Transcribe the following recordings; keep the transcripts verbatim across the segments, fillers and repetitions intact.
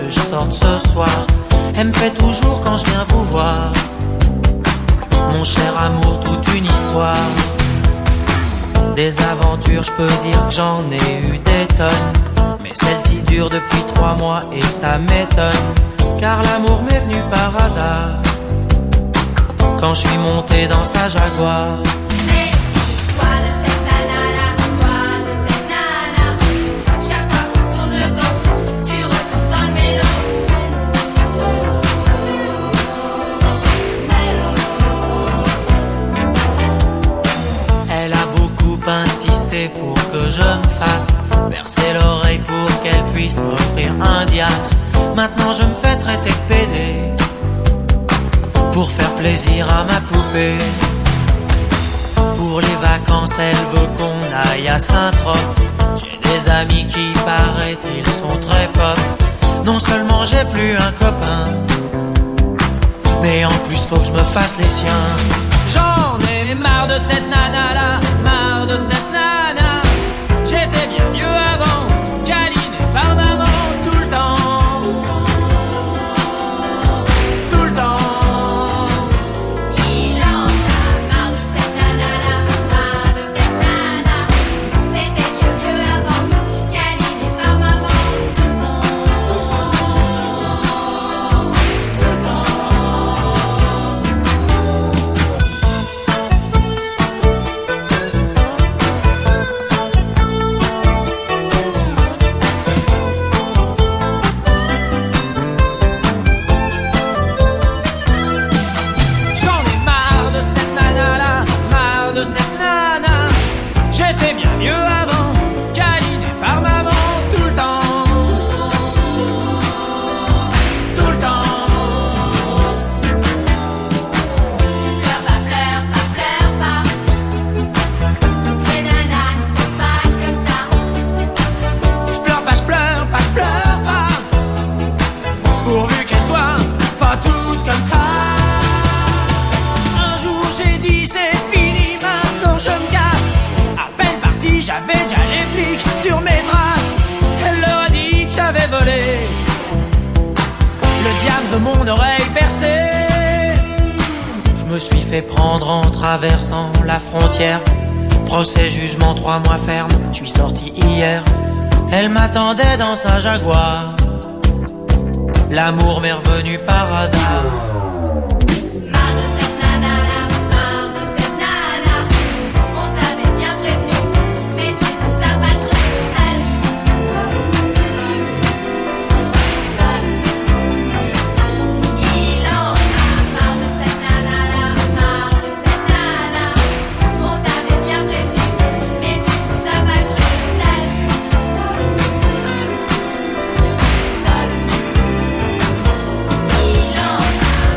que je sorte ce soir. Elle me fait toujours quand je viens vous voir. Mon cher amour, toute une histoire. Des aventures, je peux dire que j'en ai eu des tonnes. Mais celle-ci dure depuis trois mois et ça m'étonne. Car l'amour m'est venu par hasard quand je suis monté dans sa Jaguar. Insisté pour que je me fasse percer l'oreille pour qu'elle puisse m'offrir un diams. Maintenant je me fais traiter de pédé pour faire plaisir à ma poupée. Pour les vacances elle veut qu'on aille à Saint-Trope. J'ai des amis qui paraît-il sont très pop. Non seulement j'ai plus un copain, mais en plus faut que je me fasse les siens. J'en ai marre de cette nana là, marre de cette nana. J'étais bien mieux avant, câliné par maman tout le temps. Tout le temps. Il en a marre de cette nana là, marre de cette nana. T'étais bien mieux avant, câliné par maman tout le temps. Tout le temps. J'étais bien mieux avant, câliné par maman tout le temps. Tout le temps. Pleure pas, pleure pas, pleure pas. Toutes les nanas sont pas comme ça. Je pleure pas, je pleure pas, je pleure pas. Pourvu qu'elles soient pas toutes comme ça. Un jour j'ai dit c'est fini, maintenant je me casse. J'avais déjà les flics sur mes traces. Elle leur a dit que j'avais volé le diamant de mon oreille percée. Je me suis fait prendre en traversant la frontière. Procès, jugement, trois mois ferme. Je suis sorti hier. Elle m'attendait dans sa Jaguar. L'amour m'est revenu par hasard. Il en a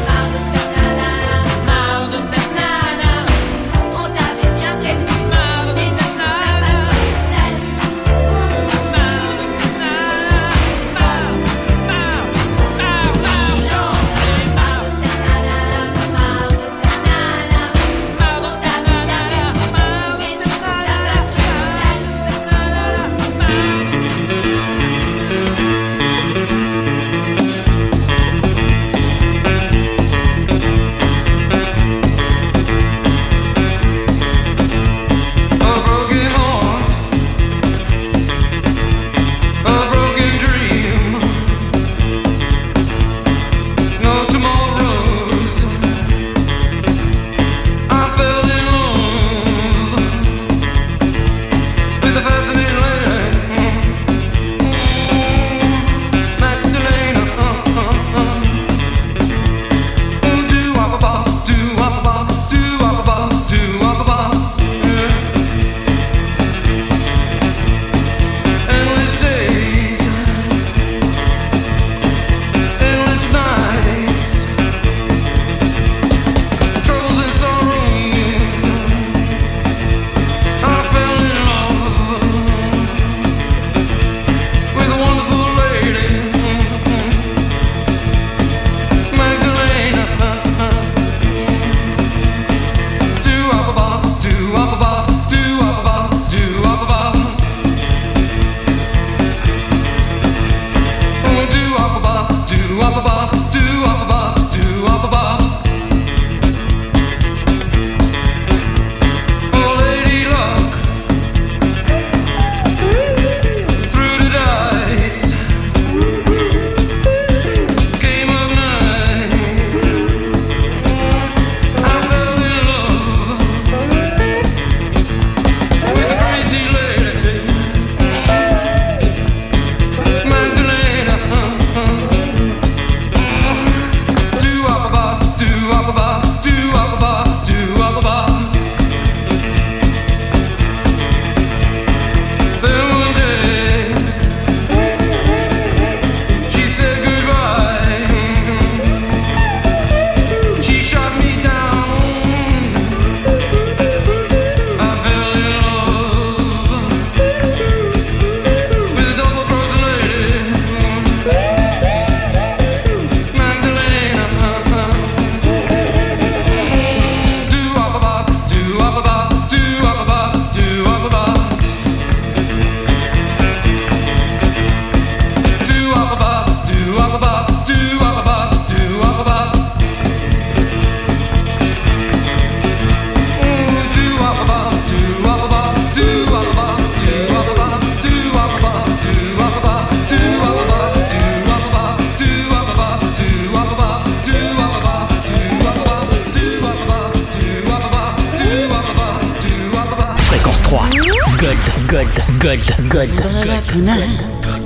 Fréquence trois. Gold, gold, gold, gold, Je voudrais la connaître,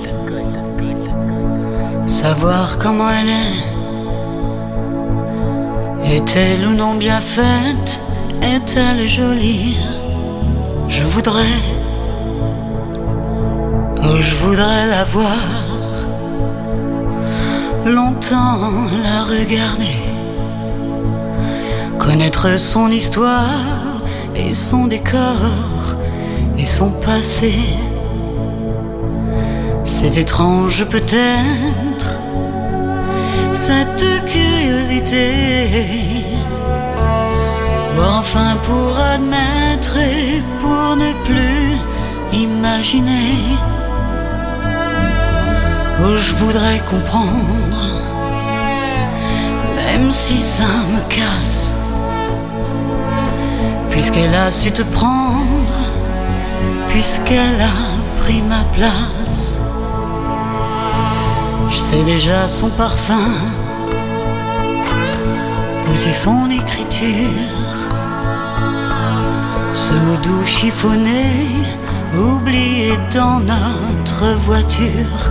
savoir comment elle est. Est-elle ou non bien faite? Est-elle jolie? Je voudrais, oh, je voudrais la voir, longtemps la regarder, connaître son histoire et son décor et son passé. C'est étrange peut-être, cette curiosité, ou enfin pour admettre et pour ne plus imaginer. Oh, je voudrais comprendre, même si ça me casse, puisqu'elle a su te prendre, puisqu'elle a pris ma place. Je sais déjà son parfum, aussi son écriture, ce mot doux chiffonné, oublié dans notre voiture.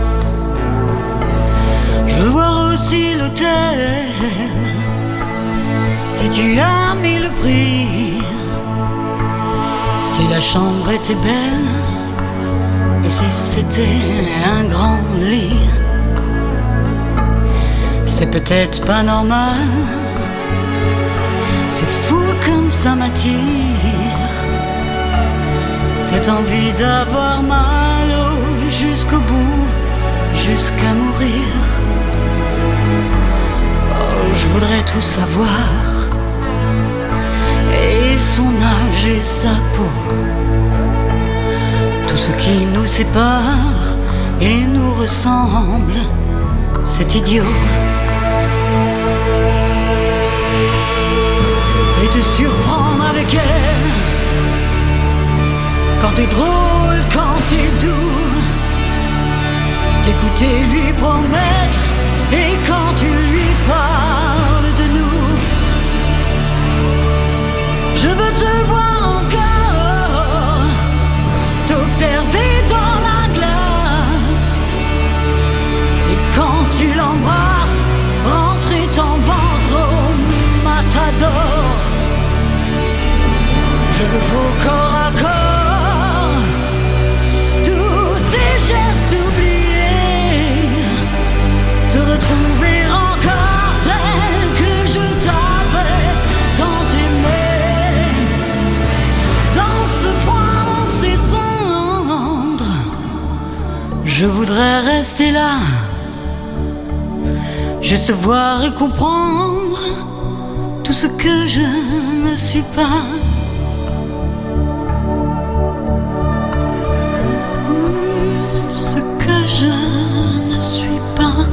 Je veux voir aussi l'hôtel, si tu as mis le prix, si la chambre était belle, et si c'était un grand lit. C'est peut-être pas normal, c'est fou comme ça m'attire, cette envie d'avoir mal oh, jusqu'au bout, jusqu'à mourir. Oh, je voudrais tout savoir, et son âge et sa peau, tout ce qui nous sépare et nous ressemble, c'est idiot. Et te surprendre avec elle, quand t'es drôle, quand t'es doux, t'écouter lui promettre, et quand tu lui parles de nous, je veux te voir encore, t'observer dans la glace, et quand tu l'embrasses, rentrer ton ventre au matador. Je veux vos corps à corps, tous ces gestes oubliés, te retrouver encore tel que je t'avais tant aimé. Dans ce froid, dans ces cendres, je voudrais rester là, juste voir et comprendre tout ce que je ne suis pas. Ce que je ne suis pas.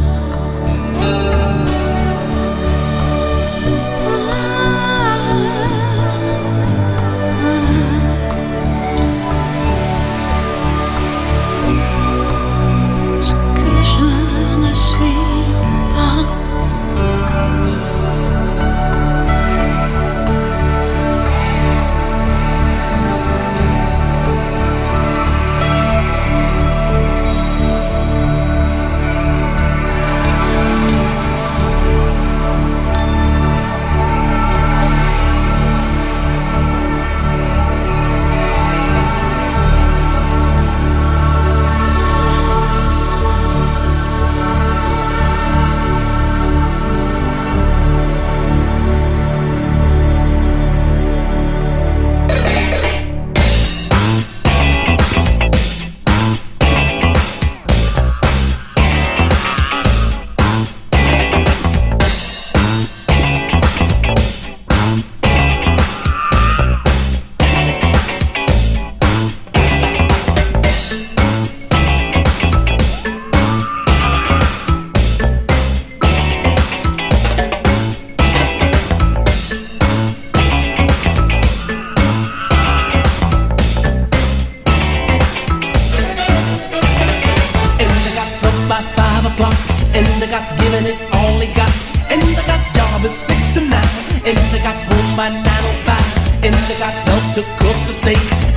Ce que je ne suis pas.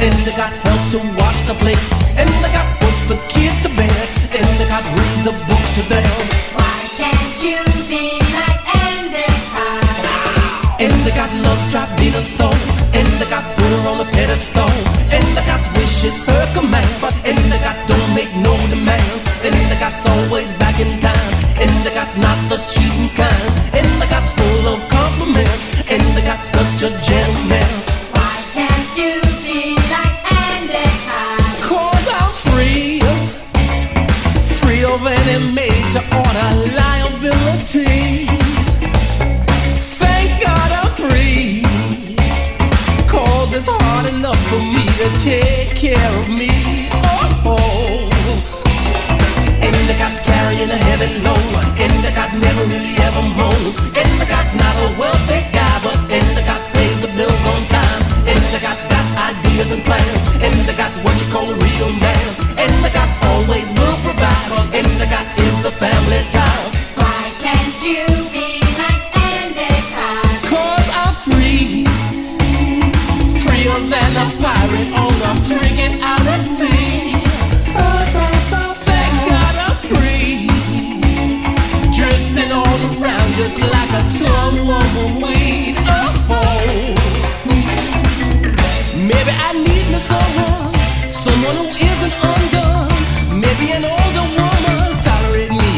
and they got helps to wash the plates, and they got puts the kids to bed, and they got reads a book to them. Why can't you be like Endicott? And they got love's trapped in a soul, and they got put her on a pedestal, and they got wishes her command, but and they got don't make no demands, and they got always back in time, and they got not the cheating kind, and they got full of compliments, and they got such a gentleman. Why can't you be like Endicott? Cause I'm free, free of any made to order liabilities. Thank God I'm free, cause it's hard enough for me to take care of me. Oh, oh. And the God's carrying a heavy load, and the God never really ever moans, and the God's not a wealthy guy, but and the God pays the bills on time, and the God's got ideas and plans, and the God's what you call a real man, and the God always will provide, and the God is the family time. Why can't you be like Endicott? Cause I'm free, freer than a pirate on a frigate out at sea. Thank God I'm free, drifting all around just like a tongue on the weed. Oh, oh. Maybe I need me someone, someone who isn't undone. Maybe an older woman tolerate me.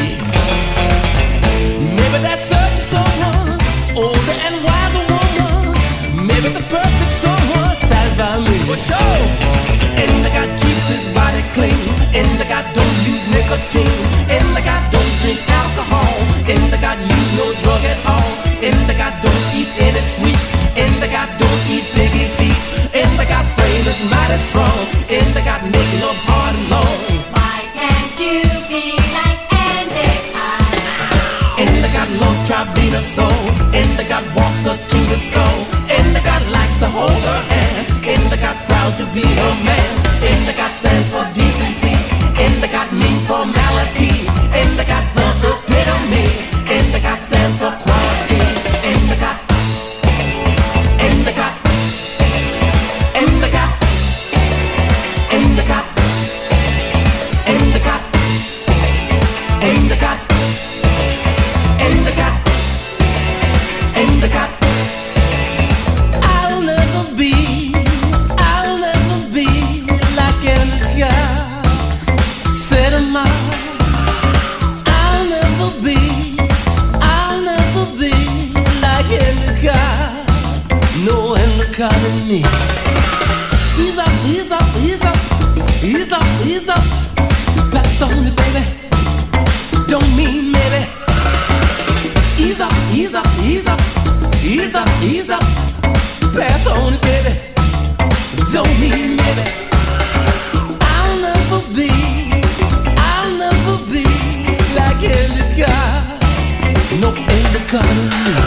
Maybe that certain someone, older and wiser woman. Maybe the perfect someone satisfy me. For sure. And the God keeps his body clean, and the God don't use nicotine, and the God don't drink alcohol, and the God use no drug at all, and the God don't eat any sweet, and the God don't eat piggy feet, and the God frame is mighty strong, and the God make love hard and long. Why can't you be like Endicott? And the God love Tribina soul, and the God walks her to the stone, and the God likes to hold her hand, and the God's proud to be her man, and the God stands for decency, and the God means formality, and the God's the epitome, and the God stands for quality, and the God, and the God, and the God, and the God, and the God, and the God, and the God, and the God. I'll never be, I'll never be like any God. Said of mine, I'll never be, I'll never be like any God. No any God in me. Ease up, ease up, ease up, ease up, ease up. Pass on it, baby. Don't mean maybe. Ease up, ease up, ease up, ease up, ease up. Pass on it, baby. Don't mean maybe. I'll never be, I'll never be like any God. No any God in me.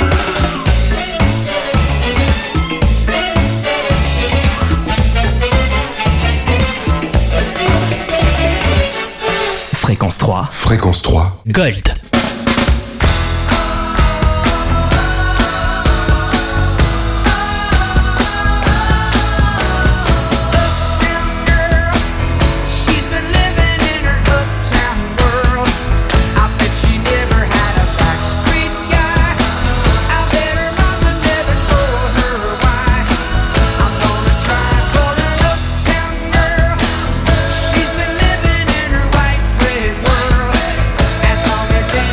Fréquence trois. Fréquence trois. Gold. As long as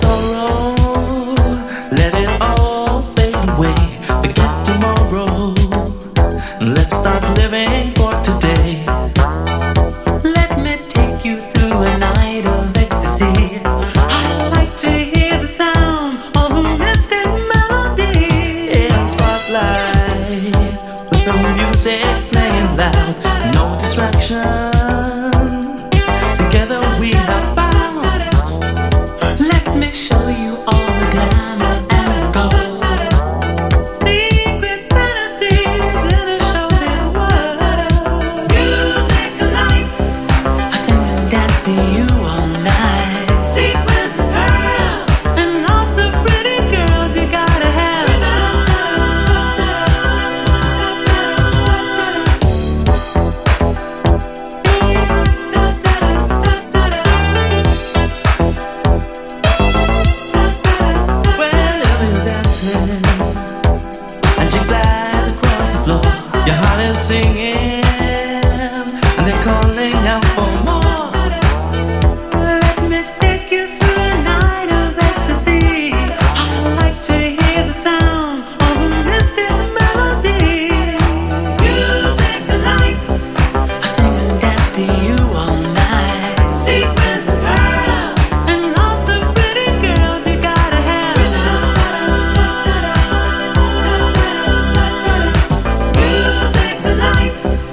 sorrow, let it all fade away. Forget tomorrow, let's start living for today. Let me take you through a night of ecstasy. I like to hear the sound of a mystic melody in spotlight, with the music playing loud, no distraction. Together we have found. Let me show you all the glamour and gold. Secret fantasies in a showbiz world. Music nights, I sing and dance for you all night. Sequins and pearls, and lots of pretty girls you gotta have. Whenever you're dancing and you glide across the floor, your heart is singing and they're calling out for more. Let me take you through a night of ecstasy. I like to hear the sound of a mystic melody. Music lights, I sing and dance for you all night. Sequins and pearls, and lots of pretty girls you gotta have. Music lights.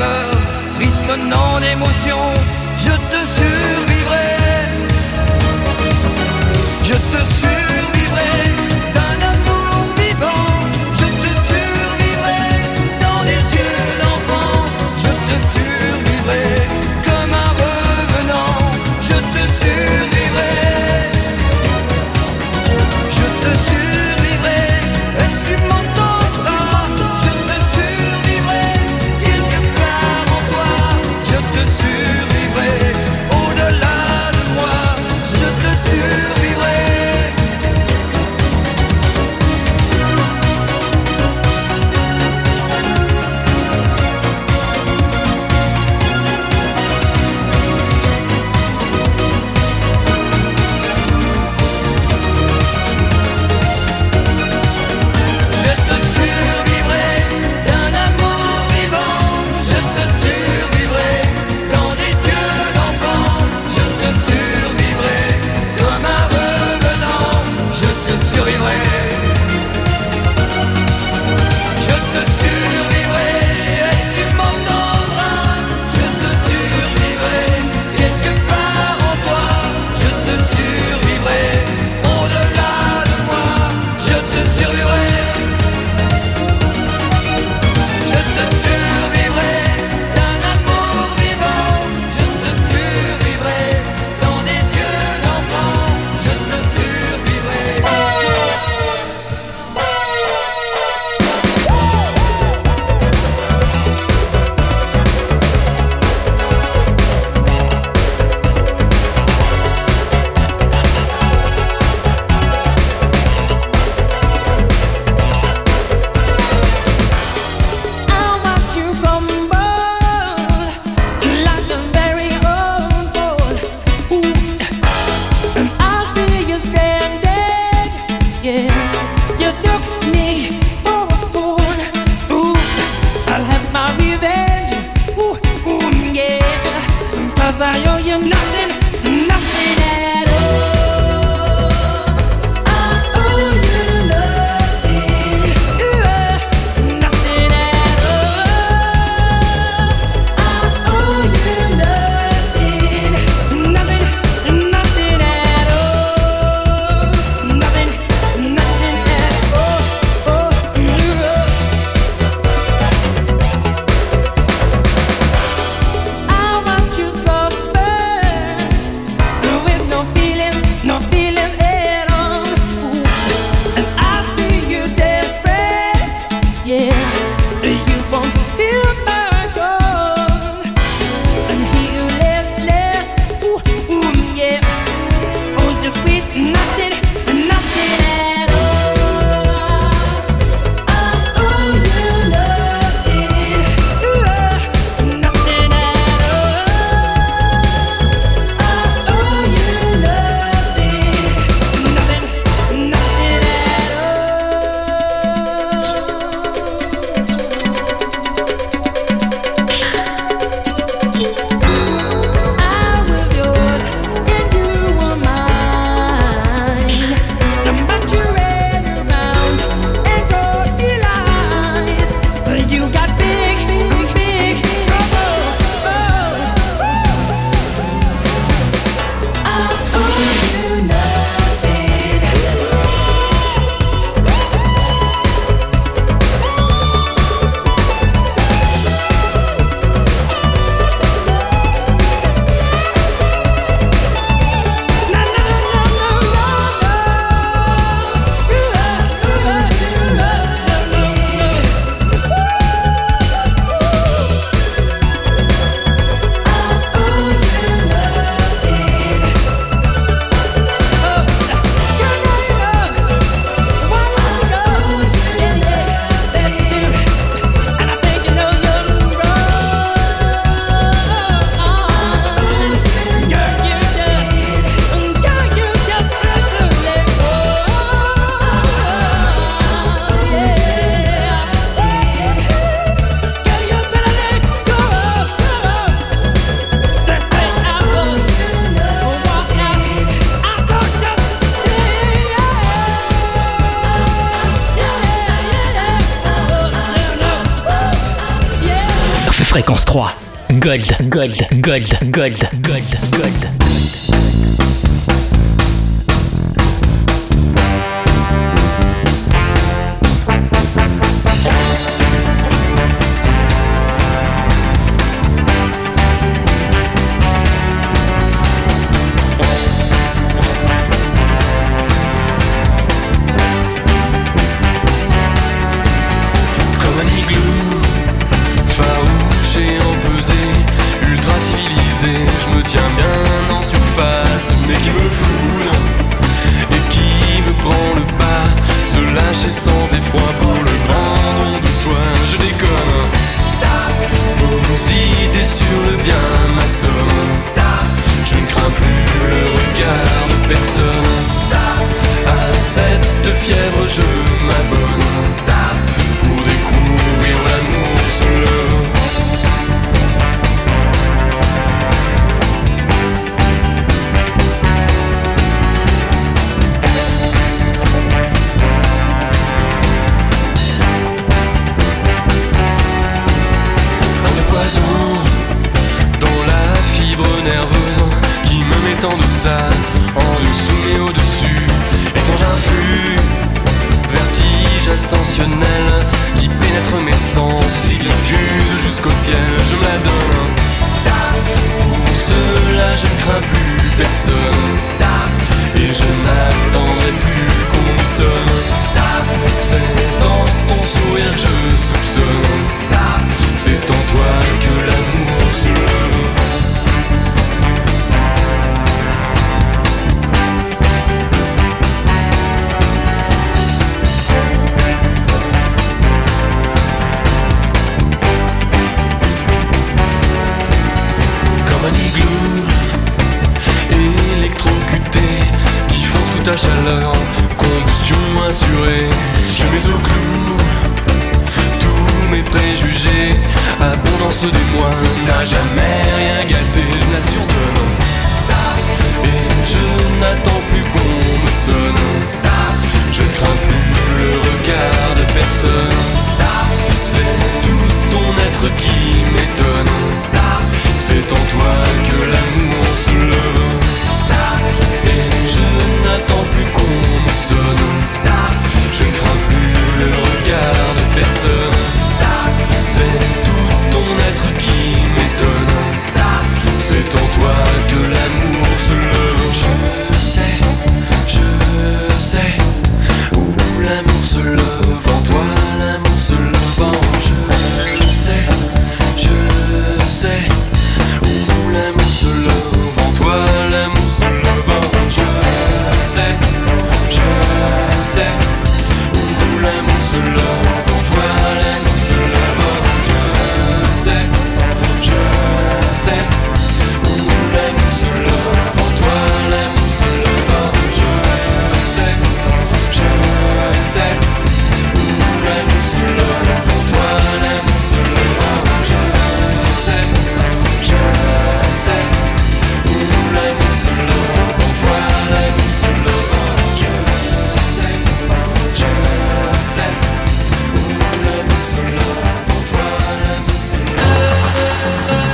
cœur frissonnant d'émotion, je te survivrai. Je te survivrai d'un amour vivant, je te survivrai dans des yeux d'enfant, je te survivrai comme un revenant, je te survivrai. Je te survivrai et tu m'entendras, je te survivrai quelque part en toi, je te survivrai Fréquence trois. Gold, gold, gold, gold, gold, gold. Ta chaleur, combustion assurée, je mets au clou tous mes préjugés. Abondance des mois n'a jamais rien gâté, je l'assure demain. Et je n'attends plus qu'on me sonne, je ne crains plus le regard de personne. C'est tout ton être qui m'étonne, c'est en toi que l'amour se lève. Et je n'attends plus qu'on me sonne, je ne crains plus le regard de personne. C'est tout ton être qui m'étonne, c'est en toi que l'amour se lève. Je sais, je sais, où l'amour se lève, en toi l'amour se lève. Je sais, je sais, où l'amour se lève, en toi l'amour se lève. Je sais, je sais, où l'amour se lève, en toi l'amour se lève. Je sais, je sais, où l'amour se lève, en toi l'amour se lève. Je sais, je sais, où l'amour se lève, en toi l'amour se lève. Je sais, je sais, où l'amour se lève, en toi l'amour se lève. Je sais, je sais, où l'amour se lève, en toi l'amour se lève.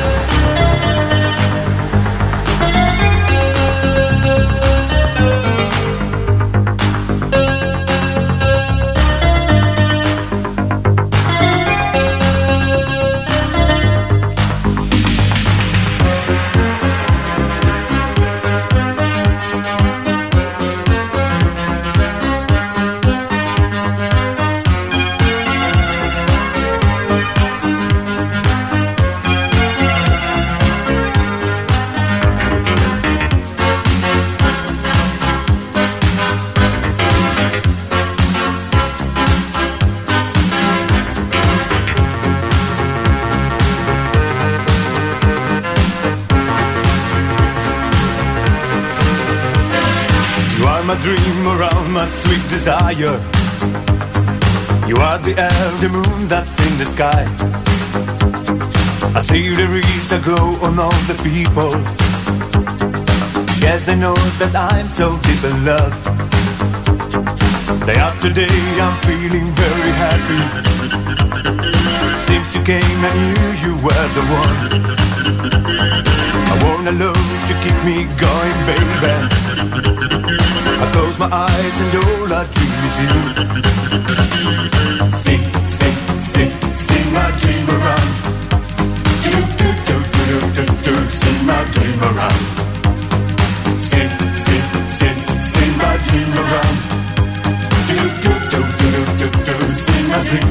My dream around my sweet desire. You are the air, the moon that's in the sky. I see there is a glow on all the people. Yes, they know that I'm so deep in love. Day after day I'm feeling very happy. Since you came I knew you were the one. I want a love to keep me going, baby. I close my eyes and all I dream is you. Sing, sing, sing, sing my dream around. Do, do, do, do, do, do, sing my dream around. Sing, sing, sing, sing my dream around. Do, do, do, do, do, do, sing my dream.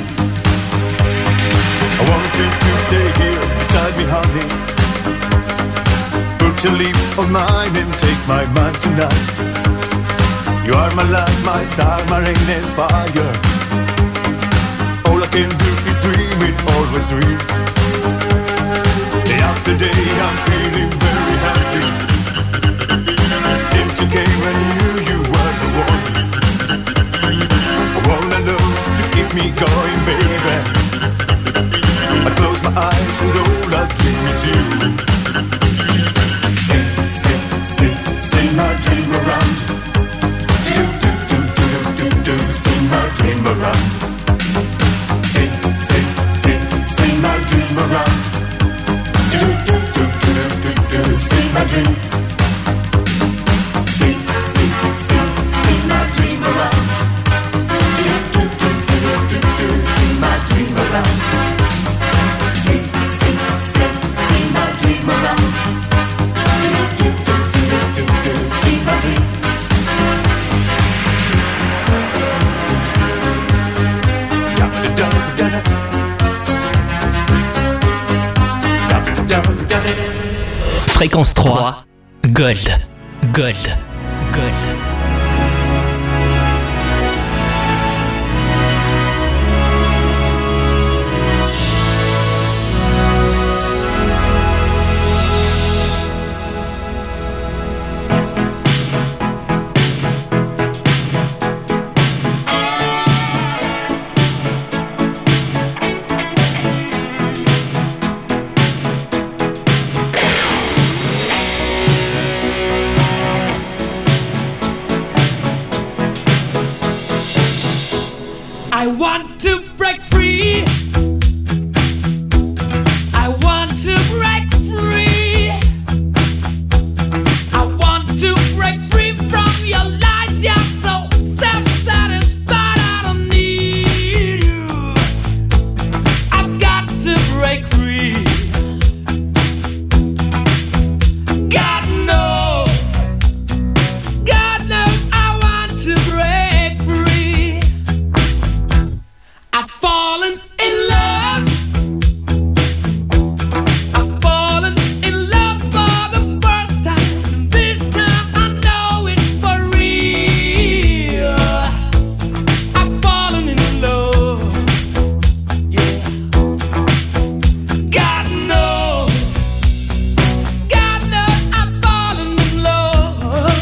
I want you to stay here beside me, honey. Put your lips on mine and take my mind tonight. You are my light, my star, my rain and fire. All I can do is dream it, always dream. Day after day I'm feeling very happy. Since you came I knew you were the one. I wanna love to keep me going, baby. I close my eyes and all I dream is you. Sing, sing, sing, sing my dream around. Do, do, do, do, do, do, sing my dream around. Sing, sing, sing, sing my dream around. Do, do, do, do, do, do, sing my dream. Sing, sing, sing, sing my dream around. Do, do, do, do, do, do, sing my dream around. Sing, sing, sing, sing my dream around. Do, do, do, do, do, do, sing my dream. Fréquence trois, Gold, Gold, Gold. I want to break free. I want to break free. I want to break free from your lies. You're so self-satisfied. I don't need you. I've got to break free. God knows, God knows I want to break free. I've fallen in love. I've fallen in love for the first time. This time I know it's for real. I've fallen in love. Yeah. God knows, God knows I've fallen in love.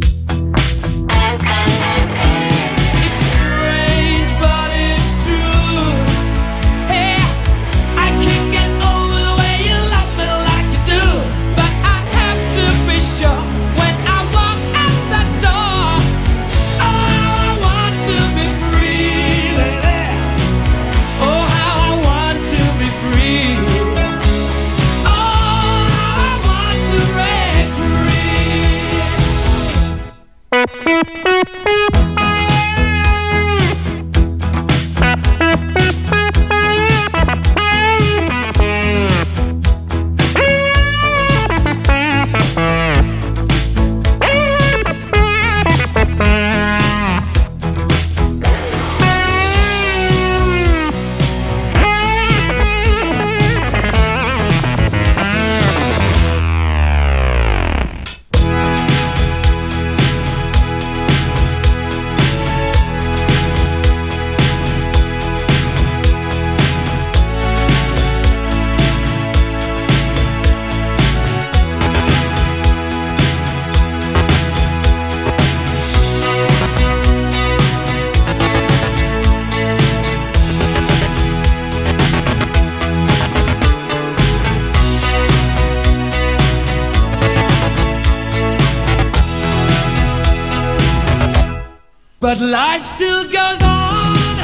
It's strange, but it's true. Hey, I can't get over the way you love me like you do. But I have to be sure when I walk out the door. Oh, how I want to be free, baby. Oh, how I want to be free. Oh, how I want to break free. but life still goes on.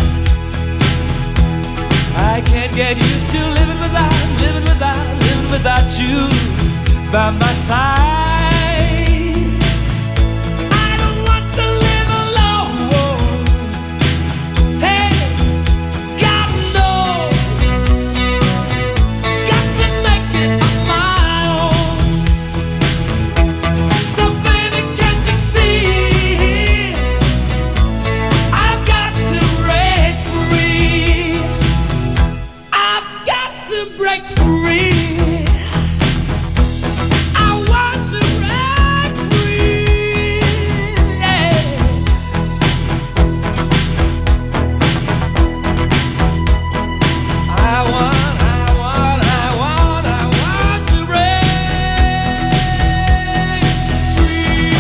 I can't get used to living without, living without, living without you by my side. I don't want to live alone. Hey, God knows, got to make it on my own. So baby, can't you see, I've got to break free. I've got to break free. I want to break free. Yeah. I want, I want, I want, I want to break free.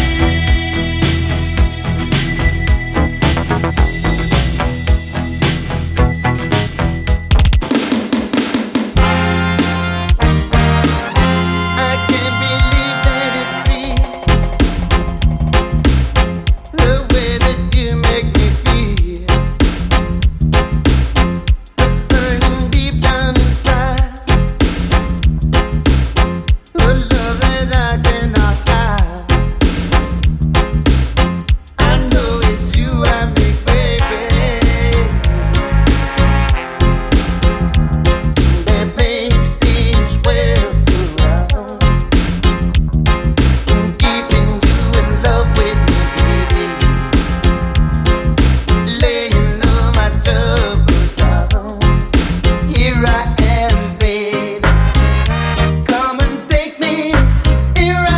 I can't believe that it's real, the way that you make me feel, burning deep down inside, a love that I cannot hide. I know it's you I make, baby, that makes this world go round. Keeping you in love with me, baby, laying all my troubles down. Here I am, baby, come and take me. Here I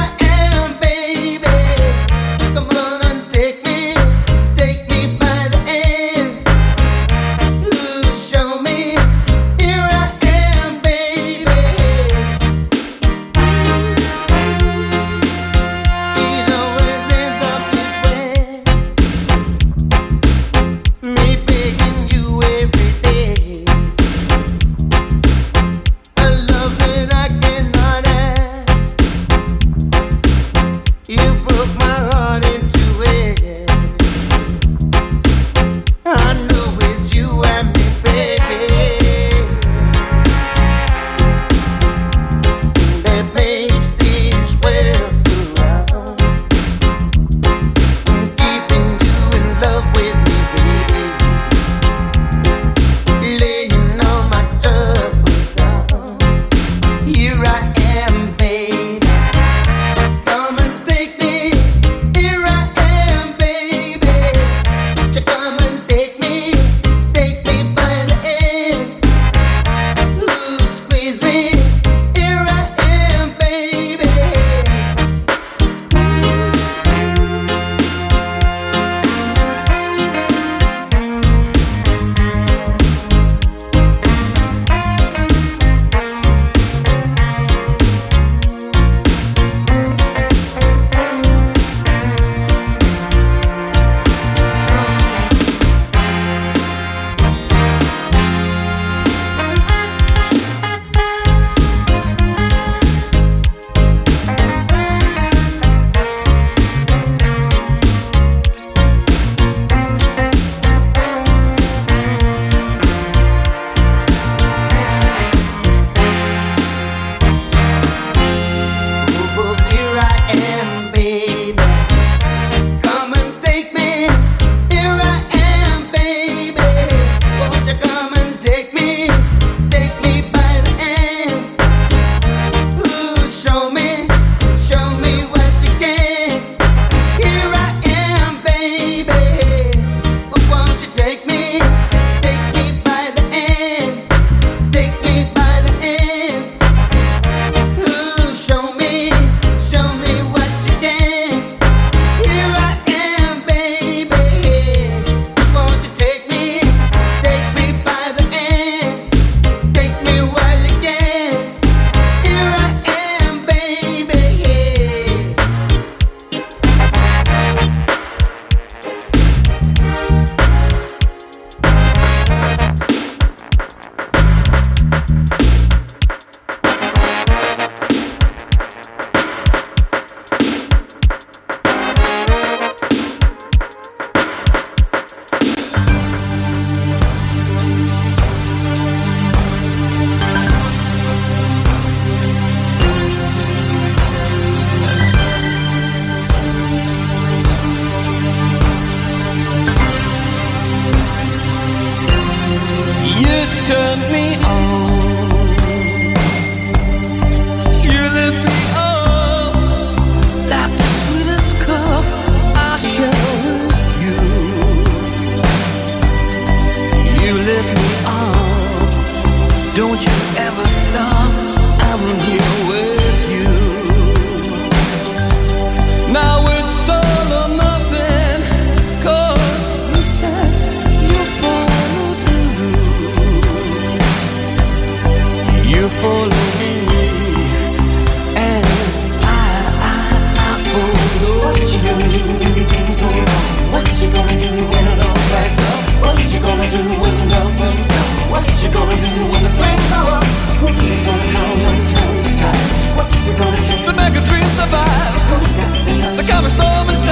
do when things go wrong? What you gonna do when it all backs up? What you gonna do when the love runs down? What you gonna do when the flames go up? Who's gonna come and turn the tide? What's it gonna take to make a dream survive? Who's got the time to calm a storm and